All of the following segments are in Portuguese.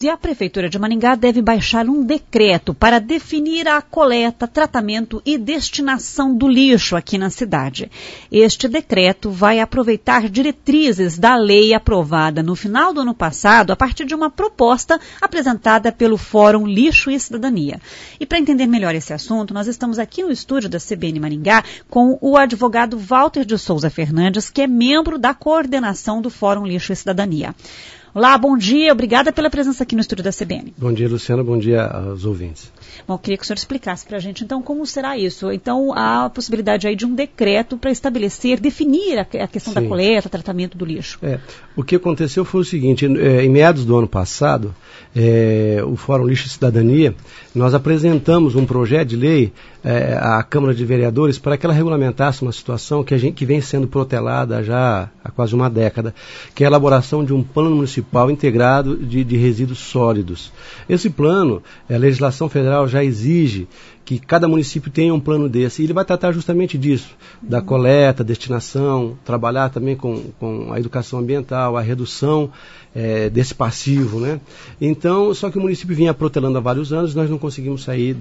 E a Prefeitura de Maringá deve baixar um decreto para definir a coleta, tratamento e destinação do lixo aqui na cidade. Este decreto vai aproveitar diretrizes da lei aprovada no final do ano passado a partir de uma proposta apresentada pelo Fórum Lixo e Cidadania. E para entender melhor esse assunto, nós estamos aqui no estúdio da CBN Maringá com o advogado Walter de Souza Fernandes, que é membro da coordenação do Fórum Lixo e Cidadania. Olá, bom dia, obrigada pela presença aqui no estúdio da CBN. Bom dia, Luciana, bom dia aos ouvintes. Bom, queria que o senhor explicasse para a gente, então, como será isso? Então, há a possibilidade aí de um decreto para estabelecer, definir a questão Sim. da coleta, tratamento do lixo. O que aconteceu foi o seguinte, em meados do ano passado, o Fórum Lixo e Cidadania, nós apresentamos um projeto de lei à Câmara de Vereadores para que ela regulamentasse uma situação que vem sendo protelada já há quase uma década, que é a elaboração de um plano municipal integrado de resíduos sólidos. Esse plano, a legislação federal já exige que cada município tenha um plano desse, e ele vai tratar justamente disso, da coleta, destinação, trabalhar também com a educação ambiental, a redução desse passivo, né? Então, só que o município vinha protelando há vários anos, nós não conseguimos sair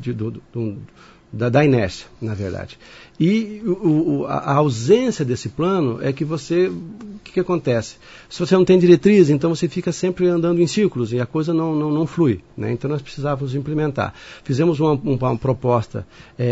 da inércia, na verdade. E a ausência desse plano é que o que acontece? Se você não tem diretriz, então você fica sempre andando em círculos e a coisa não flui, né? Então nós precisávamos implementar. Fizemos uma proposta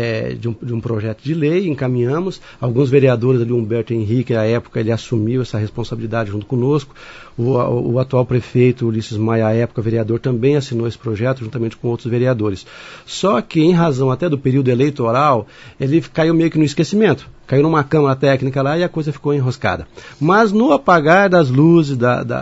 de um projeto de lei, encaminhamos, alguns vereadores ali, Humberto Henrique, à época ele assumiu essa responsabilidade junto conosco, o atual prefeito, Ulisses Maia, à época vereador, também assinou esse projeto juntamente com outros vereadores. Só que em razão até do período eleitoral, ele caiu meio que no esquecimento. Caiu numa câmara técnica lá e a coisa ficou enroscada. Mas no apagar das luzes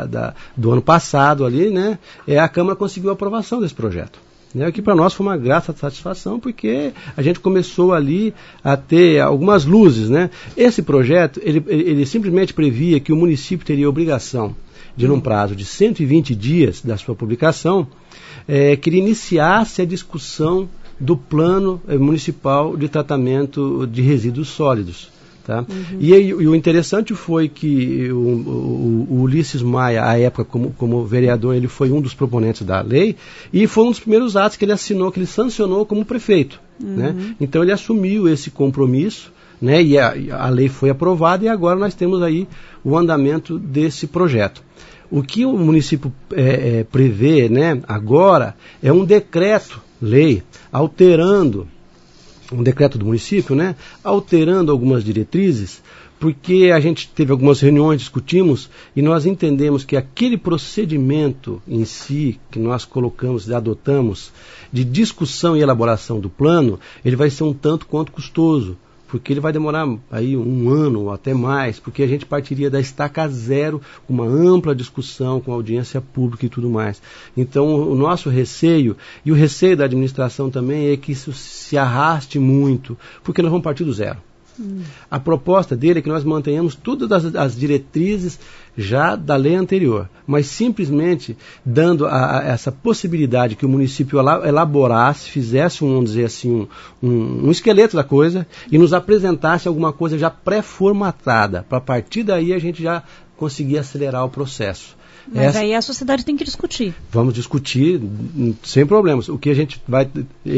do ano passado ali, né, a Câmara conseguiu a aprovação desse projeto. O que para nós foi uma grata satisfação, porque a gente começou ali a ter algumas luzes, né? Esse projeto, ele simplesmente previa que o município teria a obrigação de, num prazo de 120 dias da sua publicação, que ele iniciasse a discussão do plano municipal de tratamento de resíduos sólidos. Tá? Uhum. E o interessante foi que o Ulisses Maia, à época como vereador, ele foi um dos proponentes da lei e foi um dos primeiros atos que ele assinou, que ele sancionou como prefeito. Uhum. Né? Então ele assumiu esse compromisso, né? E a lei foi aprovada e agora nós temos aí o andamento desse projeto. O que o município prevê, né, agora é um decreto-lei alterando, um decreto do município, né, alterando algumas diretrizes, porque a gente teve algumas reuniões, discutimos, e nós entendemos que aquele procedimento em si, que nós colocamos e adotamos, de discussão e elaboração do plano, ele vai ser um tanto quanto custoso, porque ele vai demorar aí um ano ou até mais, porque a gente partiria da estaca zero, com uma ampla discussão, com audiência pública e tudo mais. Então, o nosso receio, e o receio da administração também, é que isso se arraste muito, porque nós vamos partir do zero. A proposta dele é que nós mantenhamos todas as diretrizes já da lei anterior, mas simplesmente dando essa possibilidade que o município elaborasse, fizesse vamos dizer assim, um esqueleto da coisa e nos apresentasse alguma coisa já pré-formatada, para a partir daí a gente já conseguir acelerar o processo. Mas aí a sociedade tem que discutir. Vamos discutir sem problemas. O que a gente vai...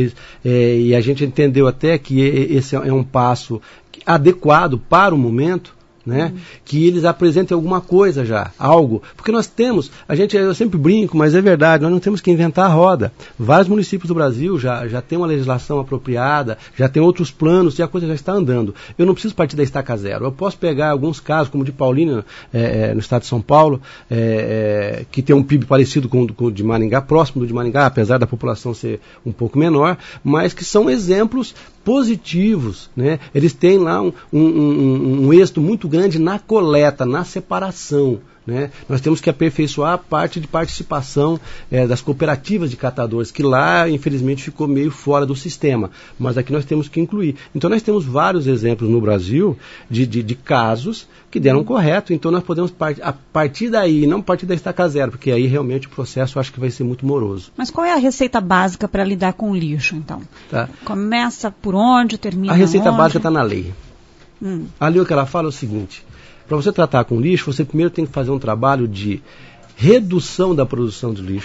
e a gente entendeu até que esse é um passo adequado para o momento, né? Que eles apresentem alguma coisa já, algo, porque nós temos, eu sempre brinco, mas é verdade, nós não temos que inventar a roda. Vários municípios do Brasil já tem uma legislação apropriada, já tem outros planos e a coisa já está andando. Eu não preciso partir da estaca zero, eu posso pegar alguns casos, como o de Paulínia, no estado de São Paulo, que tem um PIB parecido com o de Maringá, próximo do de Maringá, apesar da população ser um pouco menor, mas que são exemplos positivos, né? Eles têm lá um êxito muito grande na coleta, na separação, né? Nós temos que aperfeiçoar a parte de participação das cooperativas de catadores, que lá, infelizmente, ficou meio fora do sistema, mas aqui nós temos que incluir. Então nós temos vários exemplos no Brasil de casos que deram correto, então nós podemos a partir daí, não partir da estaca zero, porque aí realmente o processo eu acho que vai ser muito moroso. Mas qual é a receita básica para lidar com o lixo, então? Tá. Começa por onde, termina onde? A receita básica está na lei. Ali o que ela fala é o seguinte: para você tratar com lixo, você primeiro tem que fazer um trabalho de redução da produção de lixo,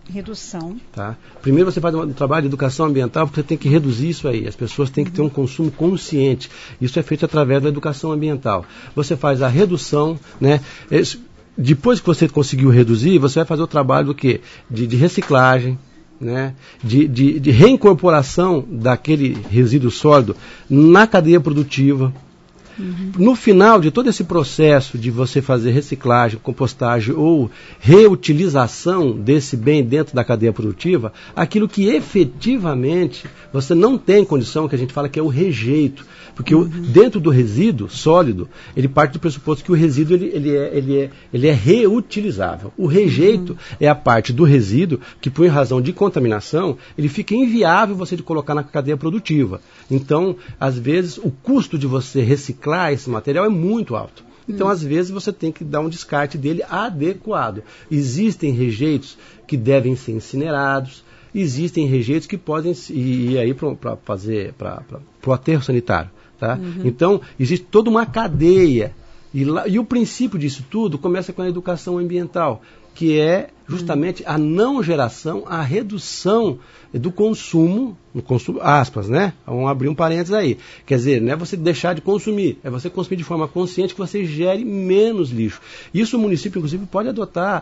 Redução. Tá? Primeiro você faz um trabalho de educação ambiental, porque você tem que reduzir isso aí. As pessoas têm que ter um consumo consciente. Isso é feito através da educação ambiental. Você faz a redução, né? Depois que você conseguiu reduzir, você vai fazer o trabalho do quê? De reciclagem, né? De reincorporação daquele resíduo sólido na cadeia produtiva. No final de todo esse processo de você fazer reciclagem, compostagem ou reutilização desse bem dentro da cadeia produtiva, aquilo que efetivamente você não tem condição, que a gente fala que é o rejeito. Porque dentro do resíduo sólido, ele parte do pressuposto que o resíduo ele é reutilizável. O rejeito é a parte do resíduo que, por razão de contaminação, ele fica inviável você de colocar na cadeia produtiva. Então, às vezes, o custo de você reciclar esse material é muito alto. Então, às vezes, você tem que dar um descarte dele adequado. Existem rejeitos que devem ser incinerados, existem rejeitos que podem ir aí para o aterro sanitário. Tá? Então, existe toda uma cadeia. E o princípio disso tudo começa com a educação ambiental, que é justamente a não geração, a redução do consumo, aspas, né? Vamos abrir um parênteses aí. Quer dizer, não é você deixar de consumir, é você consumir de forma consciente que você gere menos lixo. Isso o município, inclusive, pode adotar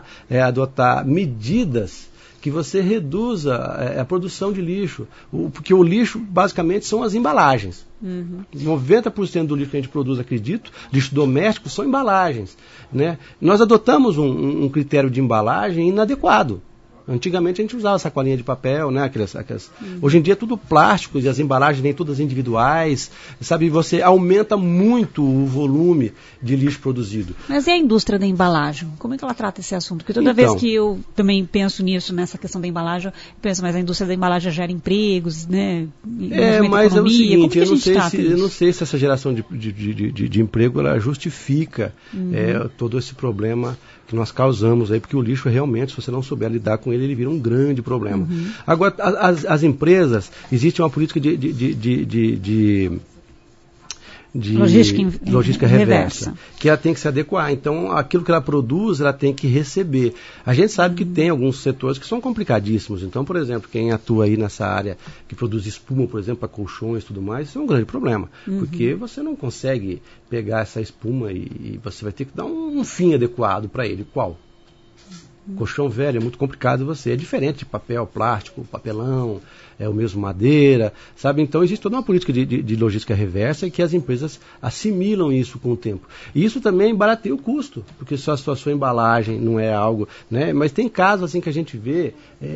medidas que você reduza a produção de lixo, porque o lixo basicamente são as embalagens. 90% do lixo que a gente produz, acredito, lixo doméstico, são embalagens. Né? Nós adotamos um critério de embalagem inadequado. Antigamente a gente usava sacolinha de papel, né? Hoje em dia é tudo plástico e as embalagens vêm todas individuais, sabe? Você aumenta muito o volume de lixo produzido. Mas e a indústria da embalagem? Como é que ela trata esse assunto? Porque toda vez que eu também penso nisso, nessa questão da embalagem, eu penso, mas a indústria da embalagem gera empregos, né? Mas é o seguinte, eu não sei se essa geração de emprego ela justifica todo esse problema que nós causamos aí, porque o lixo realmente, se você não souber lidar com ele, ele vira um grande problema. Agora, as empresas, existe uma política de logística reversa, que ela tem que se adequar. Então, aquilo que ela produz, ela tem que receber. A gente sabe que tem alguns setores que são complicadíssimos. Então, por exemplo, quem atua aí nessa área que produz espuma, por exemplo, para colchões e tudo mais, isso é um grande problema. Porque você não consegue pegar essa espuma e você vai ter que dar um fim adequado para ele. Qual? Colchão velho é muito complicado é diferente de papel, plástico, papelão, é o mesmo madeira, sabe? Então existe toda uma política de logística reversa e que as empresas assimilam isso com o tempo. E isso também barateia o custo, porque só a sua embalagem não é algo, né? Mas tem casos assim que a gente vê,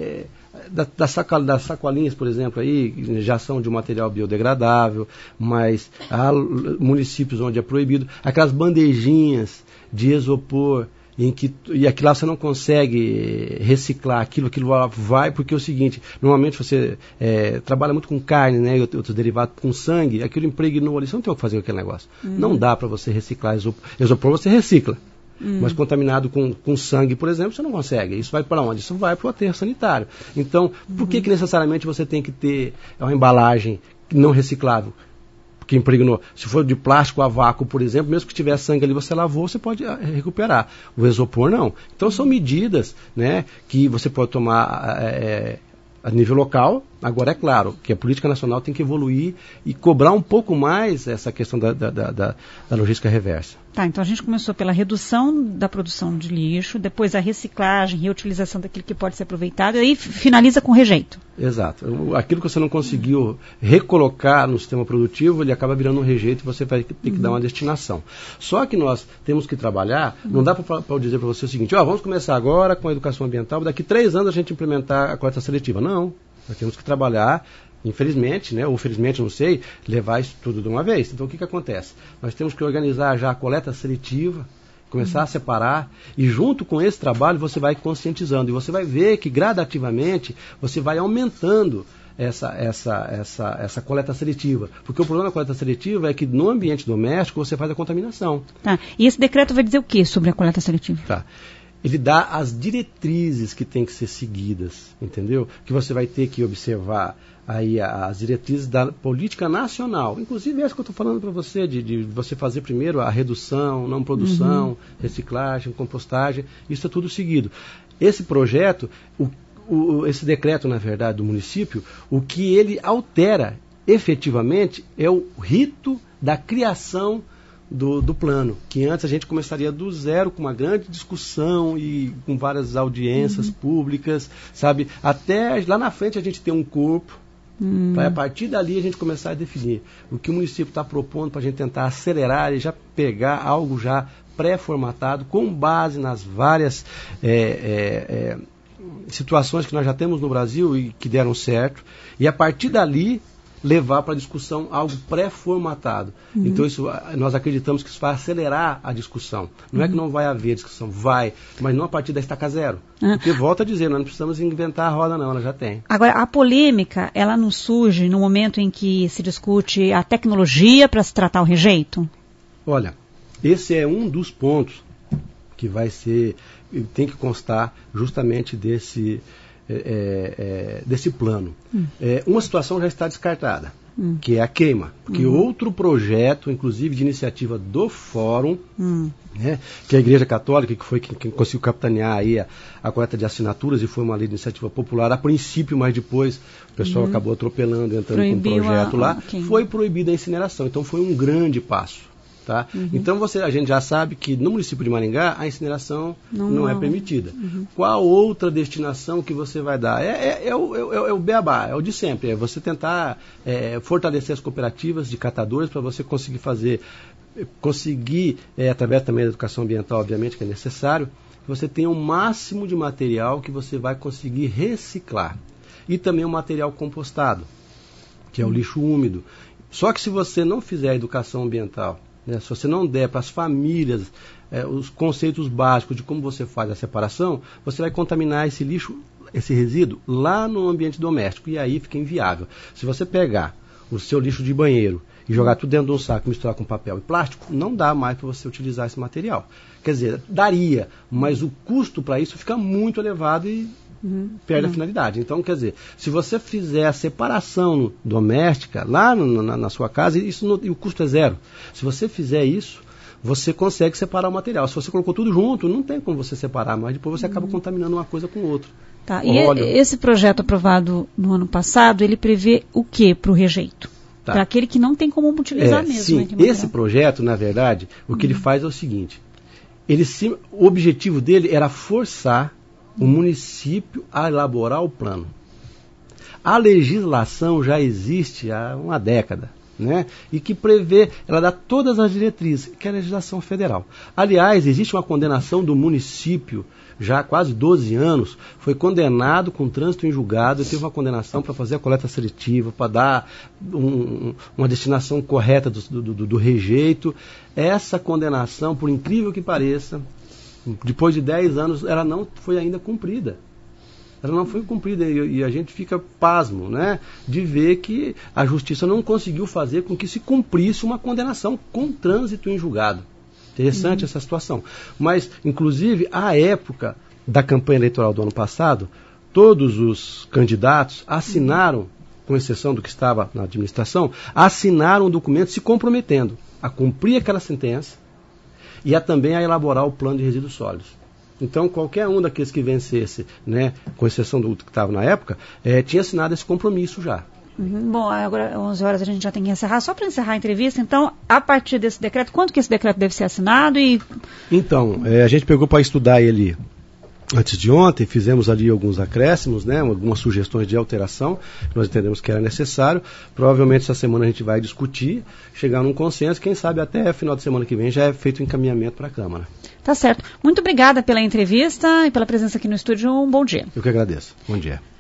das sacolinhas, por exemplo, aí já são de um material biodegradável, mas há municípios onde é proibido, aquelas bandejinhas de isopor, e aquilo lá você não consegue reciclar, aquilo lá vai, porque é o seguinte, normalmente você trabalha muito com carne, né, e outros derivados, com sangue, aquilo impregnou ali, você não tem o que fazer com aquele negócio. Não dá para você reciclar isopor, você recicla. Mas contaminado com sangue, por exemplo, você não consegue. Isso vai para onde? Isso vai para o aterro sanitário. Então, por que necessariamente você tem que ter uma embalagem não reciclável? Que impregnou. Se for de plástico a vácuo, por exemplo, mesmo que tiver sangue ali, você lavou, você pode recuperar. O isopor não. Então são medidas, né, que você pode tomar a nível local. Agora é claro que a política nacional tem que evoluir e cobrar um pouco mais essa questão da logística reversa. Tá, então a gente começou pela redução da produção de lixo, depois a reciclagem, reutilização daquilo que pode ser aproveitado, e aí finaliza com rejeito. Exato. Aquilo que você não conseguiu recolocar no sistema produtivo, ele acaba virando um rejeito e você vai ter que dar uma destinação. Só que nós temos que trabalhar, não dá para dizer para você o seguinte, vamos começar agora com a educação ambiental, daqui 3 anos a gente implementar a coleta seletiva. Não, nós temos que trabalhar, infelizmente, né, ou felizmente, não sei, levar isso tudo de uma vez. Então o que acontece? Nós temos que organizar já a coleta seletiva, começar a separar, e junto com esse trabalho você vai conscientizando, e você vai ver que gradativamente você vai aumentando essa coleta seletiva. Porque o problema da coleta seletiva é que no ambiente doméstico você faz a contaminação. Tá. E esse decreto vai dizer o que sobre a coleta seletiva? Tá. Ele dá as diretrizes que têm que ser seguidas, entendeu? Que você vai ter que observar aí as diretrizes da política nacional. Inclusive essa que eu estou falando para você, de você fazer primeiro a redução, não produção, reciclagem, compostagem, isso é tudo seguido. Esse projeto, esse decreto, na verdade, do município, o que ele altera efetivamente é o rito da criação do plano, que antes a gente começaria do zero com uma grande discussão e com várias audiências públicas, sabe? Até lá na frente a gente ter um corpo, para a partir dali a gente começar a definir o que o município está propondo para a gente tentar acelerar e já pegar algo já pré-formatado com base nas várias situações que nós já temos no Brasil e que deram certo, e a partir dali levar para a discussão algo pré-formatado. Então nós acreditamos que isso vai acelerar a discussão. Não é que não vai haver discussão, vai, mas não a partir da estaca zero. Porque, volto a dizer, nós não precisamos inventar a roda não, ela já tem. Agora, a polêmica, ela não surge no momento em que se discute a tecnologia para se tratar o rejeito? Olha, esse é um dos pontos que tem que constar justamente desse plano. Uma situação já está descartada, que é a queima, porque outro projeto, inclusive de iniciativa do Fórum, né, que é a Igreja Católica, que foi quem conseguiu capitanear aí a coleta de assinaturas, e foi uma lei de iniciativa popular a princípio, mas depois o pessoal acabou atropelando, entrando com um projeto lá, foi proibida a incineração. Então foi um grande passo. Tá? Então a gente já sabe que no município de Maringá a incineração não é permitida. Qual outra destinação que você vai dar? É o beabá, é o de sempre. É você tentar fortalecer as cooperativas de catadores para você conseguir, através também da educação ambiental, obviamente, que é necessário, que você tenha o máximo de material que você vai conseguir reciclar. E também o material compostado, que é o lixo úmido. Só que se você não fizer a educação ambiental, se você não der para as famílias os conceitos básicos de como você faz a separação, você vai contaminar esse lixo, esse resíduo, lá no ambiente doméstico, e aí fica inviável. Se você pegar o seu lixo de banheiro e jogar tudo dentro de um saco e misturar com papel e plástico, não dá mais para você utilizar esse material. Quer dizer, daria, mas o custo para isso fica muito elevado e perde a finalidade. Então, quer dizer, se você fizer a separação doméstica lá na sua casa, e o custo é zero. Se você fizer isso, você consegue separar o material. Se você colocou tudo junto, não tem como você separar, mas depois você acaba contaminando uma coisa com outra. Tá. E esse projeto aprovado no ano passado, ele prevê o que para o rejeito? Tá. Para aquele que não tem como utilizar mesmo. Sim, esse projeto, na verdade, o que ele faz é o seguinte: o objetivo dele era forçar o município a elaborar o plano. A legislação já existe há uma década, né? E que prevê, ela dá todas as diretrizes, que é a legislação federal. Aliás, existe uma condenação do município, já há quase 12 anos, foi condenado com trânsito em julgado, e teve uma condenação para fazer a coleta seletiva, para dar uma destinação correta do rejeito. Essa condenação, por incrível que pareça, depois de 10 anos, ela não foi ainda cumprida. Ela não foi cumprida e a gente fica pasmo, né, de ver que a justiça não conseguiu fazer com que se cumprisse uma condenação com trânsito em julgado. Interessante essa situação. Mas, inclusive, à época da campanha eleitoral do ano passado, todos os candidatos assinaram, com exceção do que estava na administração, assinaram um documento se comprometendo a cumprir aquela sentença e também a elaborar o plano de resíduos sólidos. Então, qualquer um daqueles que vencesse, né, com exceção do que estava na época, tinha assinado esse compromisso já. Bom, agora 11 horas a gente já tem que encerrar. Só para encerrar a entrevista, então, a partir desse decreto, quando que esse decreto deve ser assinado? Então, a gente pegou para estudar ele antes de ontem, fizemos ali alguns acréscimos, né, algumas sugestões de alteração, que nós entendemos que era necessário. Provavelmente essa semana a gente vai discutir, chegar num consenso, quem sabe até final de semana que vem já é feito o encaminhamento para a Câmara. Tá certo. Muito obrigada pela entrevista e pela presença aqui no estúdio. Um bom dia. Eu que agradeço. Bom dia.